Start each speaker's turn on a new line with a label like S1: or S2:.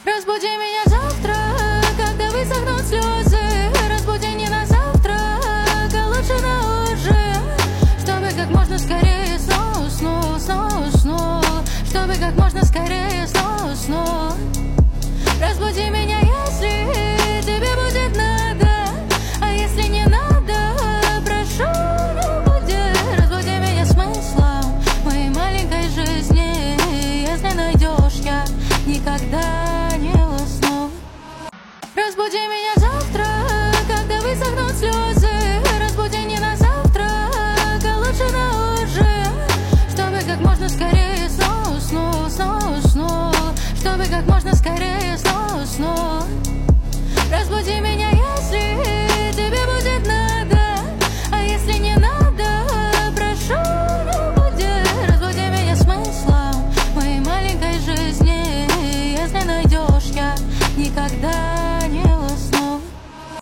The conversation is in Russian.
S1: Разбуди меня завтра, когда высохнут слезы. Разбуди не на завтра, а лучше на ужин. Чтобы как можно скорее снова уснул, снова уснул. Чтобы как можно скорее снова уснул. Разбуди меня, если тебе будет надо. А если не надо, прошу, не буди. Разбуди меня смыслом моей маленькой жизни. Если найдешь, я никогда не усну. Разбуди меня завтра, когда высохнут слезы. Разбуди не на завтра, а лучше на ужин. Чтобы как можно скорее снова уснул, снова уснул. Чтобы как можно скорее снова уснул. Разбуди меня, если тебе будет надо. А если не надо, прошу, не буди. Разбуди меня смыслом моей маленькой жизни. Если найдешь, я никогда